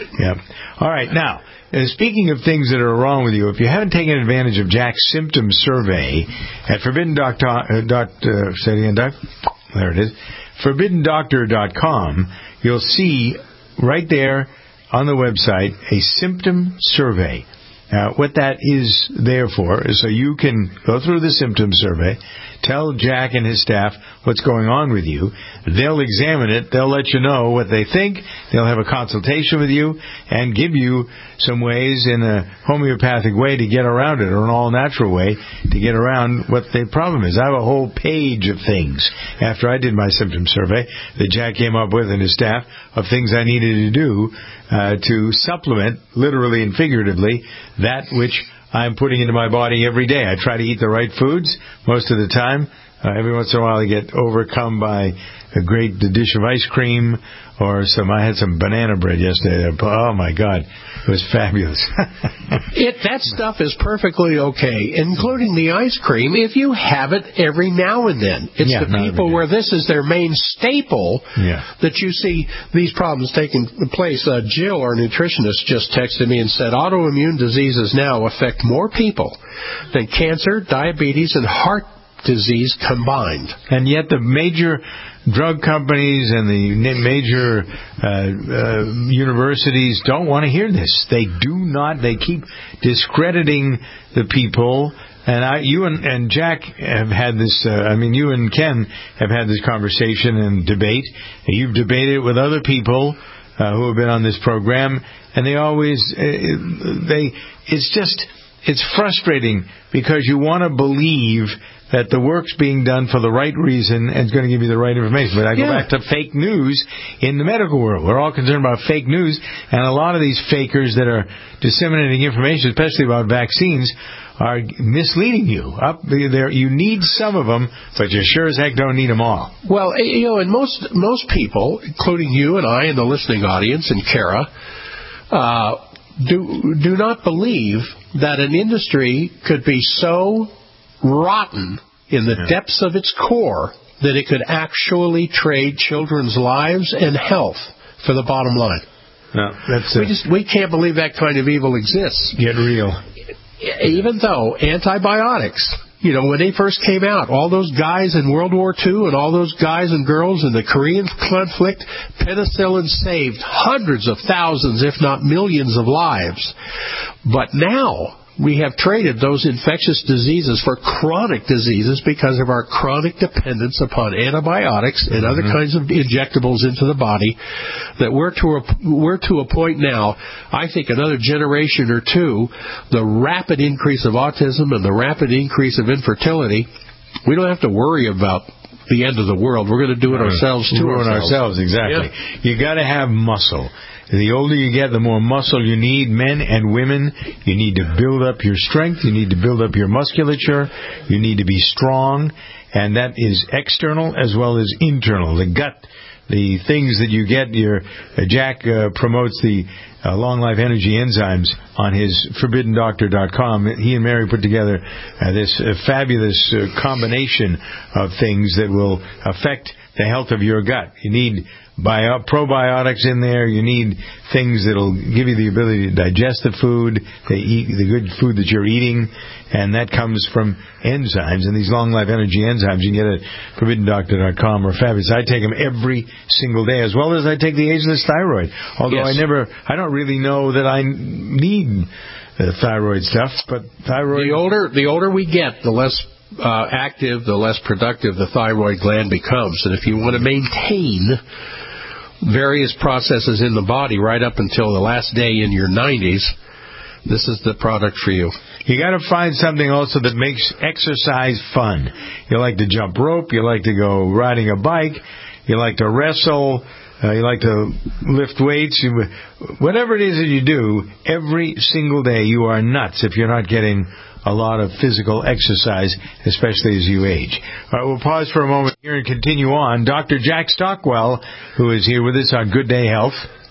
[SPEAKER 2] Yeah. All right. Now, uh, speaking of things that are wrong with you, if you haven't taken advantage of Jack's symptom survey at Forbidden Doctor, uh, dot, uh, say it again, Doc? There it is. forbidden doctor dot com, you'll see right there on the website a symptom survey. Uh, what that is there for is so you can go through the symptom survey, tell Jack and his staff what's going on with you. They'll examine it. They'll let you know what they think. They'll have a consultation with you and give you some ways in a homeopathic way to get around it, or an all-natural way to get around what the problem is. I have a whole page of things after I did my symptom survey that Jack came up with and his staff of things I needed to do uh, to supplement, literally and figuratively, that which I'm putting into my body every day. I try to eat the right foods most of the time. Uh, every once in a while I get overcome by a great dish of ice cream or some, I had some banana bread yesterday. Oh my God, it was fabulous.
[SPEAKER 3] it, that stuff is perfectly okay, including the ice cream, if you have it every now and then. It's
[SPEAKER 2] yeah,
[SPEAKER 3] the people where this is their main staple
[SPEAKER 2] yeah.
[SPEAKER 3] that you see these problems taking place. Uh, Jill, our nutritionist, just texted me and said autoimmune diseases now affect more people than cancer, diabetes, and heart disease combined.
[SPEAKER 2] And yet the major drug companies and the major uh, uh, universities don't want to hear this. They do not. They keep discrediting the people. And I, you and, and Jack have had this, uh, I mean, you and Ken have had this conversation and debate. And you've debated it with other people uh, who have been on this program. And they always, uh, they, it's just, it's frustrating because you want to believe that the work's being done for the right reason and it's going to give you the right information. But I go
[SPEAKER 3] yeah.
[SPEAKER 2] back to fake news in the medical world. We're all concerned about fake news, and a lot of these fakers that are disseminating information, especially about vaccines, are misleading you. Up there, you need some of them, but you sure as heck don't need them all.
[SPEAKER 3] Well, you know, and most most people, including you and I and the listening audience and Kara, uh, do do not believe that an industry could be so rotten in the yeah. depths of its core that it could actually trade children's lives and health for the bottom line.
[SPEAKER 2] No, that's
[SPEAKER 3] we just we can't believe that kind of evil exists.
[SPEAKER 2] Get real.
[SPEAKER 3] Even though antibiotics, you know, when they first came out, all those guys in World War Two and all those guys and girls in the Korean conflict, penicillin saved hundreds of thousands, if not millions of lives. But now we have traded those infectious diseases for chronic diseases because of our chronic dependence upon antibiotics and other mm-hmm. kinds of injectables into the body, that we're to a, we're to a point now, I think another generation or two, the rapid increase of autism and the rapid increase of infertility, we don't have to worry about the end of the world. We're going to do it ourselves to
[SPEAKER 2] Ruin
[SPEAKER 3] ourselves.
[SPEAKER 2] ourselves, exactly.
[SPEAKER 3] Yeah.
[SPEAKER 2] You got to have muscle. The older you get, the more muscle you need, men and women. You need to build up your strength. You need to build up your musculature. You need to be strong. And that is external as well as internal. The gut, the things that you get, your uh, Jack uh, promotes the uh, Long Life Energy enzymes on his forbidden doctor dot com. He and Mary put together uh, this uh, fabulous uh, combination of things that will affect the health of your gut. You need Bio, probiotics in there. You need things that'll give you the ability to digest the food, to eat the good food that you're eating, and that comes from enzymes. And these long life energy enzymes you can get at forbidden doctor dot com are fabulous. I take them every single day, as well as I take the ageless thyroid. Although
[SPEAKER 3] yes.
[SPEAKER 2] I never, I don't really know that I need the thyroid stuff, but thyroid.
[SPEAKER 3] The older, the older we get, the less uh, active, the less productive the thyroid gland becomes. And if you want to maintain various processes in the body right up until the last day in your nineties, this is the product for you.
[SPEAKER 2] You got to find something also that makes exercise fun. You like to jump rope, you like to go riding a bike, you like to wrestle, uh, you like to lift weights. You, whatever it is that you do, every single day you are nuts if you're not getting a lot of physical exercise, especially as you age. All right, we'll pause for a moment here and continue on. Doctor Jack Stockwell, who is here with us on Good Day Health.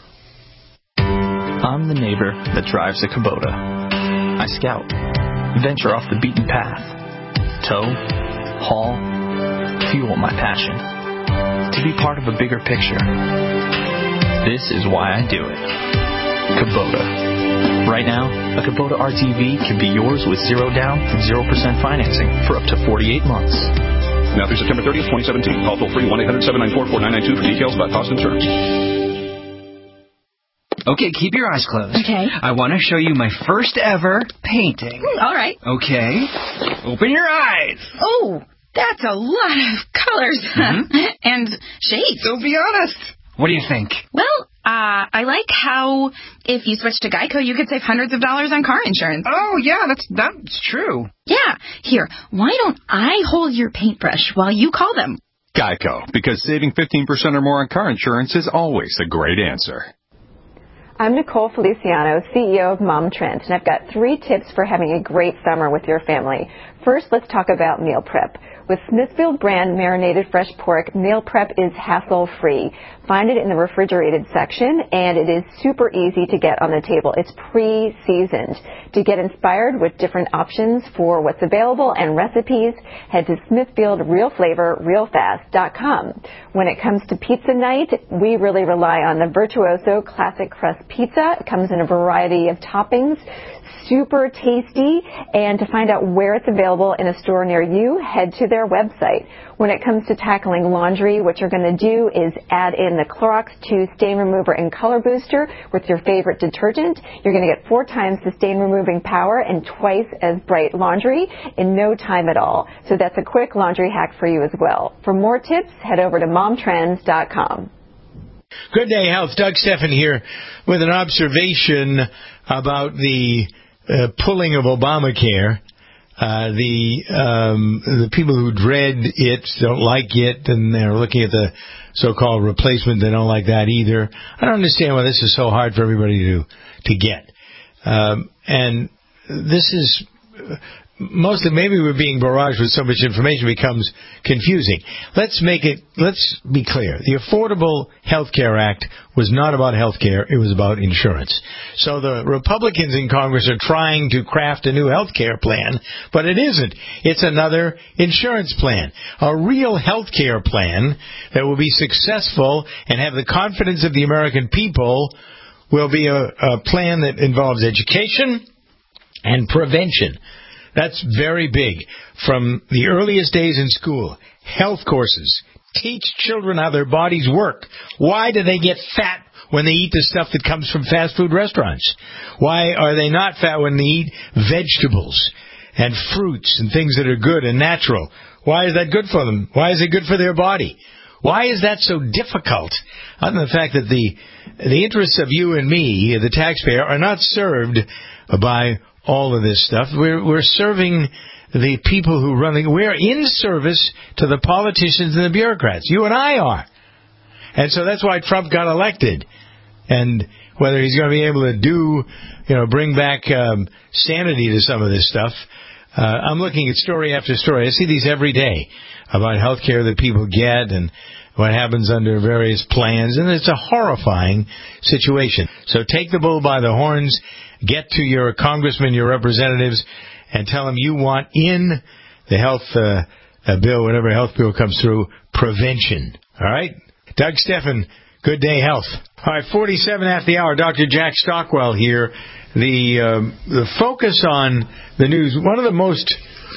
[SPEAKER 21] I'm the neighbor that drives a Kubota. I scout, venture off the beaten path, tow, haul, fuel my passion. To be part of a bigger picture. This is why I do it. Kubota. Right now, a Kubota R T V can be yours with zero down and zero percent financing for up to forty-eight months.
[SPEAKER 1] Now through September thirtieth, twenty seventeen. Call toll free one eight hundred seven nine four four nine nine two for details about cost and terms.
[SPEAKER 22] Okay, keep your eyes closed.
[SPEAKER 23] Okay.
[SPEAKER 22] I want to show you my first ever painting.
[SPEAKER 23] Mm, all right.
[SPEAKER 22] Okay. Open your eyes.
[SPEAKER 23] Oh, that's a lot of colors
[SPEAKER 22] Mm-hmm.
[SPEAKER 23] and shapes.
[SPEAKER 22] So be honest. What do you think?
[SPEAKER 23] Well, uh, I like how if you switch to Geico, you could save hundreds of dollars on car insurance.
[SPEAKER 22] Oh, yeah, that's that's true.
[SPEAKER 23] Yeah. Here, why don't I hold your paintbrush while you call them?
[SPEAKER 24] Geico, because saving fifteen percent or more on car insurance is always a great answer.
[SPEAKER 25] I'm Nicole Feliciano, C E O of Mom Trend, and I've got three tips for having a great summer with your family. First, let's talk about meal prep. With Smithfield brand marinated fresh pork, meal prep is hassle-free. Find it in the refrigerated section, and it is super easy to get on the table. It's pre-seasoned. To get inspired with different options for what's available and recipes, head to smithfield real flavor real fast dot com. When it comes to pizza night, we really rely on the Virtuoso Classic Crust Pizza. It comes in a variety of toppings. Super tasty, and to find out where it's available in a store near you, head to their website. When it comes to tackling laundry, what you're going to do is add in the Clorox two Stain Remover and Color Booster with your favorite detergent. You're going to get four times the stain removing power and twice as bright laundry in no time at all. So that's a quick laundry hack for you as well. For more tips, head over to mom trends dot com.
[SPEAKER 2] Good Day Health. Doug Steffen here with an observation about the Uh, pulling of Obamacare. Uh, the um, the people who dread it don't like it, and they're looking at the so-called replacement. They don't like that either. I don't understand why this is so hard for everybody to to get. Um, and this is mostly, maybe we're being barraged with so much information, it becomes confusing. Let's make it, let's be clear. The Affordable Health Care Act was not about health care, it was about insurance. So the Republicans in Congress are trying to craft a new health care plan, but it isn't. It's another insurance plan. A real health care plan that will be successful and have the confidence of the American people will be a, a plan that involves education and prevention. That's very big. From the earliest days in school, health courses, teach children how their bodies work. Why do they get fat when they eat the stuff that comes from fast food restaurants? Why are they not fat when they eat vegetables and fruits and things that are good and natural? Why is that good for them? Why is it good for their body? Why is that so difficult? Other than the fact that the the interests of you and me, the taxpayer, are not served by all of this stuff. We're we're serving the people who run the... We're in service to the politicians and the bureaucrats. You and I are. And so that's why Trump got elected. And whether he's going to be able to do, you know, bring back um, sanity to some of this stuff, uh, I'm looking at story after story. I see these every day about health care that people get and what happens under various plans. And it's a horrifying situation. So take the bull by the horns. Get to your congressmen, your representatives, and tell them you want in the health uh, uh, bill, whatever health bill comes through, prevention. All right? Doug Steffen, Good Day Health. All right, forty-seven after the hour. Doctor Jack Stockwell here. The um, the focus on the news, one of the most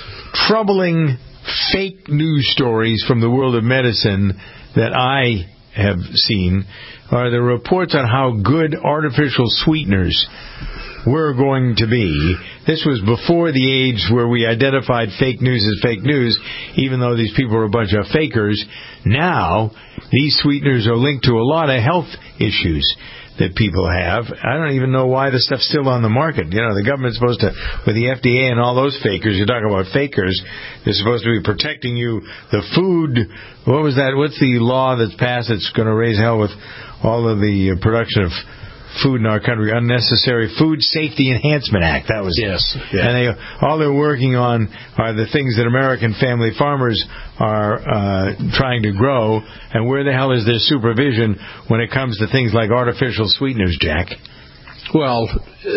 [SPEAKER 2] troubling fake news stories from the world of medicine that I have seen are the reports on how good artificial sweeteners were going to be. This was before the age where we identified fake news as fake news, even though these people were a bunch of fakers. Now, these sweeteners are linked to a lot of health issues that people have. I don't even know why the stuff's still on the market. You know, the government's supposed to, with the F D A and all those fakers, you're talking about fakers, they're supposed to be protecting you. The food, what was that? What's the law that's passed that's going to raise hell with all of the production of food in our country? Unnecessary Food Safety Enhancement Act. That was
[SPEAKER 3] yes. Yeah.
[SPEAKER 2] And they, all they're working on are the things that American family farmers are uh, trying to grow. And where the hell is their supervision when it comes to things like artificial sweeteners, Jack?
[SPEAKER 3] Well,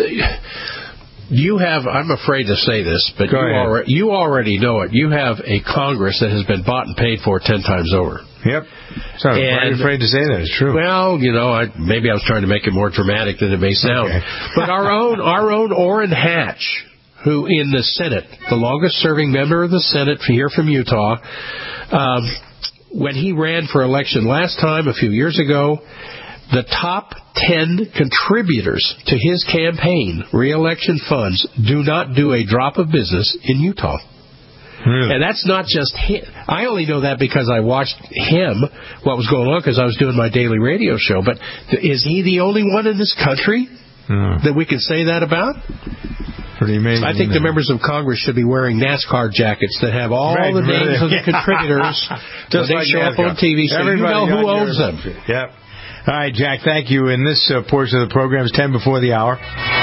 [SPEAKER 3] you have, I'm afraid to say this, but you already, you already know it. You have a Congress that has been bought and paid for ten times over.
[SPEAKER 2] Yep. So I'm
[SPEAKER 3] And-
[SPEAKER 2] afraid to say that. It's true.
[SPEAKER 3] Well, you know, I, maybe I was trying to make it more dramatic than it may sound.
[SPEAKER 2] Okay.
[SPEAKER 3] But our own, our own Orrin Hatch, who in the Senate, the longest-serving member of the Senate here from Utah, um, when he ran for election last time, a few years ago, the top ten contributors to his campaign, re-election funds, do not do a drop of business in Utah.
[SPEAKER 2] Really?
[SPEAKER 3] And that's not just him. I only know that because I watched him, what was going on, because I was doing my daily radio show. But th- is he the only one in this country
[SPEAKER 2] No.
[SPEAKER 3] that we can say that about?
[SPEAKER 2] Pretty amazing.
[SPEAKER 3] I think the members of Congress should be wearing NASCAR jackets that have all
[SPEAKER 2] Right,
[SPEAKER 3] the names
[SPEAKER 2] right.
[SPEAKER 3] of the contributors when
[SPEAKER 2] Just
[SPEAKER 3] they
[SPEAKER 2] like
[SPEAKER 3] show up
[SPEAKER 2] NASCAR.
[SPEAKER 3] on T V, so
[SPEAKER 2] Everybody
[SPEAKER 3] you know who
[SPEAKER 2] got
[SPEAKER 3] owns
[SPEAKER 2] your-
[SPEAKER 3] them.
[SPEAKER 2] Yep. All right, Jack, thank you. In this uh, portion of the program is ten before the hour.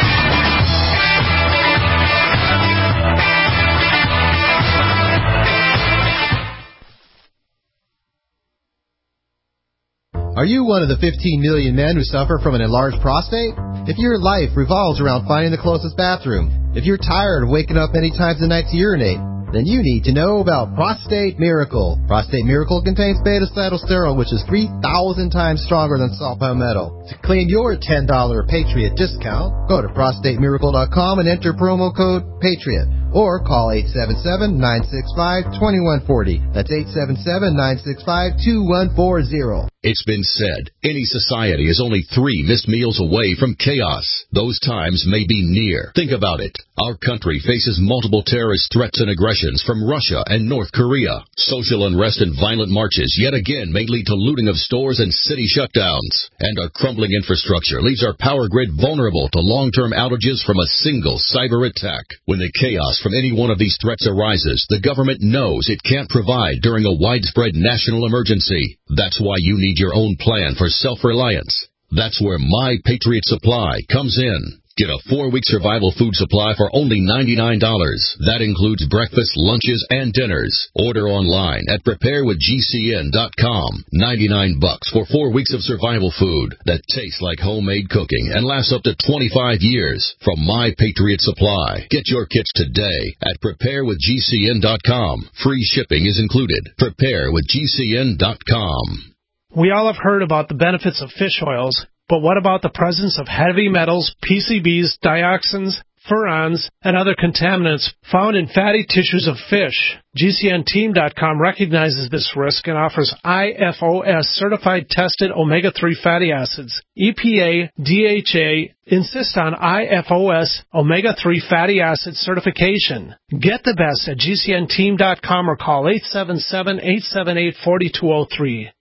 [SPEAKER 4] Are you one of the fifteen million men who suffer from an enlarged prostate? If your life revolves around finding the closest bathroom, if you're tired of waking up many times a night to urinate, then you need to know about Prostate Miracle. Prostate Miracle contains beta-cytosterol, which is three thousand times stronger than salt palmetto. To claim your ten dollars Patriot discount, go to prostate miracle dot com and enter promo code PATRIOT. Or call eight seven seven, nine six five, two one four zero. That's eight seven seven, nine six five, two one four zero.
[SPEAKER 5] It's been said, any society is only three missed meals away from chaos. Those times may be near. Think about it. Our country faces multiple terrorist threats and aggressions from Russia and North Korea. Social unrest and violent marches yet again may lead to looting of stores and city shutdowns. And our crumbling infrastructure leaves our power grid vulnerable to long-term outages from a single cyber attack. When the chaos from any one of these threats arises, the government knows it can't provide during a widespread national emergency. That's why you need your own plan for self-reliance. That's where My Patriot Supply comes in. Get a four-week survival food supply for only ninety-nine dollars. That includes breakfast, lunches, and dinners. Order online at prepare with G C N dot com. ninety-nine bucks for four weeks of survival food that tastes like homemade cooking and lasts up to twenty-five years. From My Patriot Supply. Get your kits today at prepare with G C N dot com. Free shipping is included. prepare with G C N dot com.
[SPEAKER 6] We all have heard about the benefits of fish oils, but what about the presence of heavy metals, P C Bs, dioxins, furans, and other contaminants found in fatty tissues of fish? G C N team dot com recognizes this risk and offers I F O S certified tested omega three fatty acids. E P A, D H A insist on I F O S omega three fatty acid certification. Get the best at G C N team dot com or call eight seven seven, eight seven eight, four two zero three.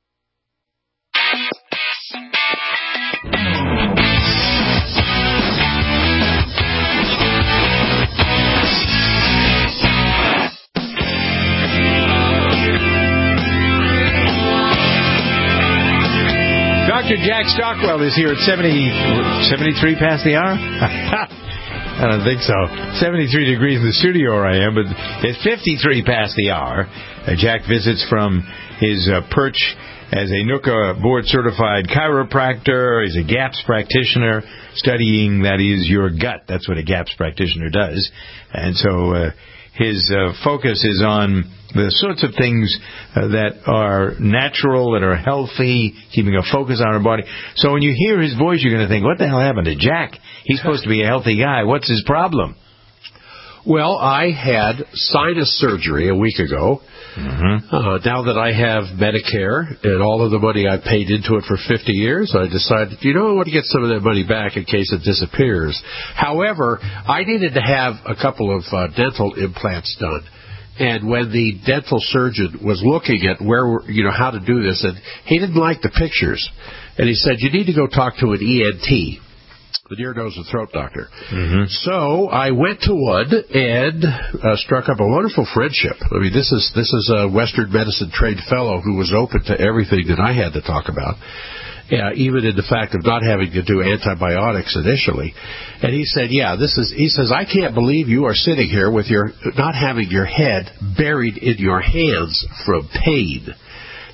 [SPEAKER 2] Doctor Jack Stockwell is here at seventy, seventy-three past the hour? I don't think so. seventy-three degrees in the studio where I am, but it's fifty-three past the hour. Uh, Jack visits from his uh, perch as a N U C A board-certified chiropractor. He's a GAPS practitioner studying, that is, your gut. That's what a GAPS practitioner does. And so uh, his uh, focus is on the sorts of things uh, that are natural, that are healthy, keeping a focus on our body. So when you hear his voice, you're going to think, what the hell happened to Jack? He's supposed to be a healthy guy. What's his problem?
[SPEAKER 3] Well, I had sinus surgery a week ago. Mm-hmm. Uh, now that I have Medicare and all of the money I paid into it for fifty years, I decided, you know, I want to get some of that money back in case it disappears. However, I needed to have a couple of uh, dental implants done. And when the dental surgeon was looking at where, you know, how to do this, and he didn't like the pictures. And he said, you need to go talk to an E N T. The ear, nose, and throat doctor. Mm-hmm. So I went to one and uh, struck up a wonderful friendship. I mean, this is this is a Western medicine trained fellow who was open to everything that I had to talk about, uh, even in the fact of not having to do antibiotics initially. And he said, "Yeah, this is." He says, "I can't believe you are sitting here with your not having your head buried in your hands from pain."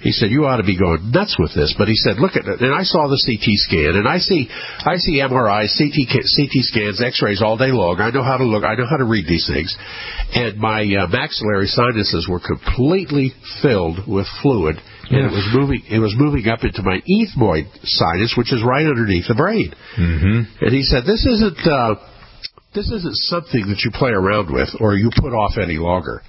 [SPEAKER 3] He said, you ought to be going nuts with this. But he said, look at it. And I saw the C T scan, and I see I see M R Is, C T, C T scans, X-rays all day long. I know how to look. I know how to read these things. And my uh, maxillary sinuses were completely filled with fluid, and yeah. it was moving It was moving up into my ethmoid sinus, which is right underneath the brain.
[SPEAKER 2] Mm-hmm.
[SPEAKER 3] And he said, this isn't... Uh, This isn't something that you play around with or you put off any longer.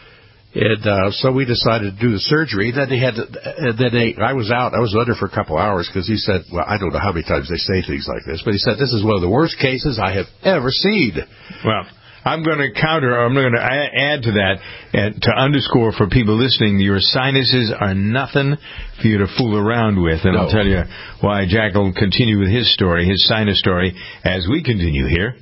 [SPEAKER 3] And uh, so we decided to do the surgery. Then they had, to, and then they, I was out. I was under for a couple hours because he said, well, I don't know how many times they say things like this, but he said this is one of the worst cases I have ever seen.
[SPEAKER 2] Well, I'm going to counter. I'm going to add to that and to underscore for people listening. Your sinuses are nothing for you to fool around with, and no. I'll tell you why. Jack will continue with his story, his sinus story, as we continue here.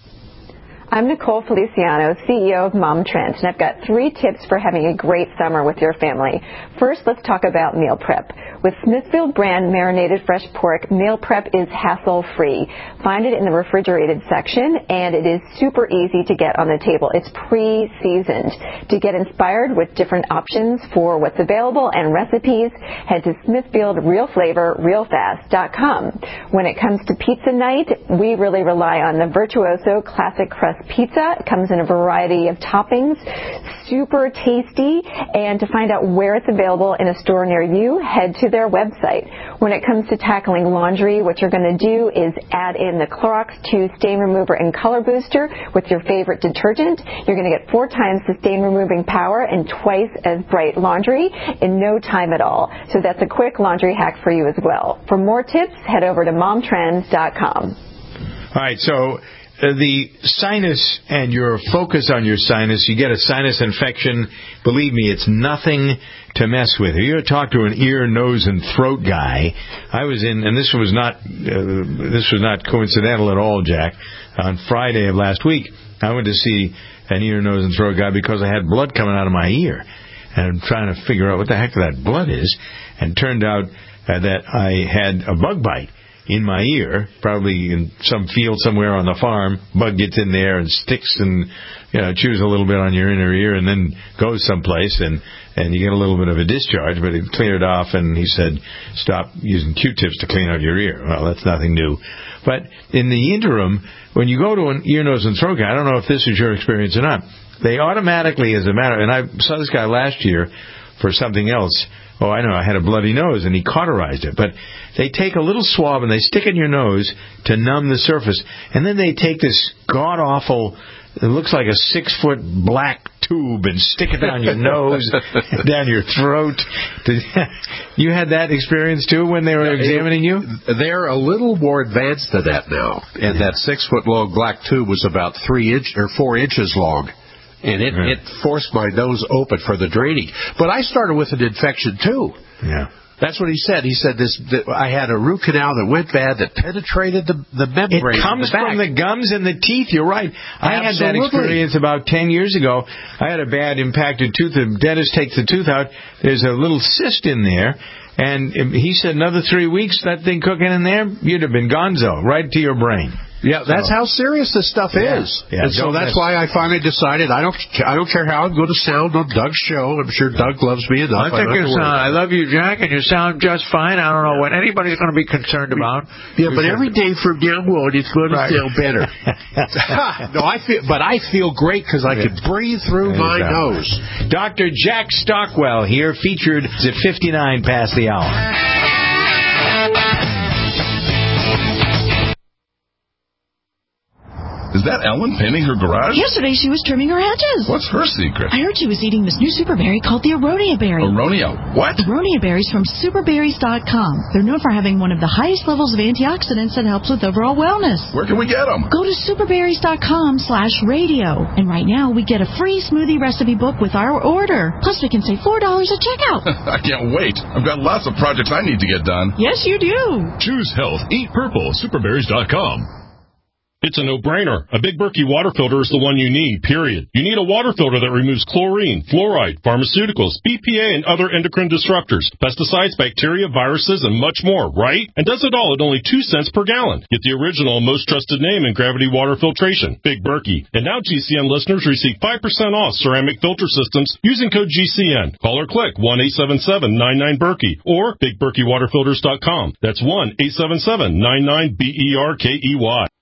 [SPEAKER 25] I'm Nicole Feliciano, C E O of Mom Trent, and I've got three tips for having a great summer with your family. First, let's talk about meal prep. With Smithfield brand marinated fresh pork, meal prep is hassle-free. Find it in the refrigerated section, and it is super easy to get on the table. It's pre-seasoned. To get inspired with different options for what's available and recipes, head to smithfield real flavor real fast dot com. When it comes to pizza night, we really rely on the Virtuoso Classic Crust Pizza. It comes in a variety of toppings, super tasty, and to find out where it's available in a store near you, head to their website. When it comes to tackling laundry, what you're going to do is add in the Clorox two Stain Remover and Color Booster with your favorite detergent. You're going to get four times the stain removing power and twice as bright laundry in no time at all. So that's a quick laundry hack for you as well. For more tips, head over to mom trends dot com.
[SPEAKER 2] All right, so Uh, the sinus and your focus on your sinus, you get a sinus infection, believe me, it's nothing to mess with. If you talk to an ear, nose, and throat guy, I was in, and this was not uh, this was not coincidental at all, Jack. On Friday of last week, I went to see an ear, nose, and throat guy because I had blood coming out of my ear. And I'm trying to figure out what the heck that blood is. And it turned out uh, that I had a bug bite in my ear, probably in some field somewhere on the farm. Bug gets in there and sticks and, you know, chews a little bit on your inner ear and then goes someplace, and, and you get a little bit of a discharge, but it cleared off, and he said, stop using Q-tips to clean out your ear. Well, that's nothing new. But in the interim, when you go to an ear, nose, and throat guy, I don't know if this is your experience or not, they automatically, as a matter, and I saw this guy last year for something else. Oh, I know, I had a bloody nose, and he cauterized it. But they take a little swab, and they stick it in your nose to numb the surface. And then they take this god-awful, it looks like a six-foot black tube, and stick it down your nose, down your throat. You had that experience, too, when they were examining you?
[SPEAKER 3] They're a little more advanced than that now. And that six-foot-long black tube was about three inch or four inches long. And it, yeah. it forced my nose open for the draining. But I started with an infection, too.
[SPEAKER 2] Yeah.
[SPEAKER 3] That's what he said. He said this. That I had a root canal that went bad that penetrated the, the membrane.
[SPEAKER 2] It comes
[SPEAKER 3] the back.
[SPEAKER 2] from the gums and the teeth. You're right. I
[SPEAKER 3] Absolutely.
[SPEAKER 2] had that experience about ten years ago. I had a bad impacted tooth. The dentist takes the tooth out. There's a little cyst in there. And he said another three weeks, that thing cooking in there, you'd have been gonzo, right to your brain.
[SPEAKER 3] Yeah, that's so, how serious this stuff
[SPEAKER 2] yeah,
[SPEAKER 3] is.
[SPEAKER 2] Yeah,
[SPEAKER 3] and so that's why I finally decided I don't I don't care how I'm going to sound on Doug's show. I'm sure Doug loves me enough.
[SPEAKER 2] I think I, you sound, I love you, Jack, and you sound just fine. I don't know what anybody's going to be concerned about.
[SPEAKER 3] Yeah, but every day from now on, it's going to right. sound better. no, I feel, but I feel great because I can breathe through there my nose.
[SPEAKER 2] Doctor Jack Stockwell here, featured at fifty-nine past the hour.
[SPEAKER 7] Is that Ellen painting her garage?
[SPEAKER 8] Yesterday she was trimming her hedges.
[SPEAKER 7] What's her secret?
[SPEAKER 8] I heard she was eating this new super berry called the Aronia berry.
[SPEAKER 7] Aronia what?
[SPEAKER 8] Aronia berries from super berries dot com. They're known for having one of the highest levels of antioxidants that helps with overall wellness.
[SPEAKER 7] Where can we get them?
[SPEAKER 8] Go to super berries dot com slash radio. And right now we get a free smoothie recipe book with our order. Plus we can save four dollars at checkout.
[SPEAKER 7] I can't wait. I've got lots of projects I need to get done.
[SPEAKER 8] Yes, you do.
[SPEAKER 9] Choose health. Eat purple. super berries dot com. It's a no-brainer. A Big Berkey water filter is the one you need, period. You need a water filter that removes chlorine, fluoride, pharmaceuticals, B P A, and other endocrine disruptors, pesticides, bacteria, viruses, and much more, right? And does it all at only two cents per gallon. Get the original and most trusted name in gravity water filtration, Big Berkey. And now G C N listeners receive five percent off ceramic filter systems using code G C N. Call or click one eight seven seven nine nine Berkey or big berkey water filters dot com. That's one eight seven seven nine nine B E R K E Y.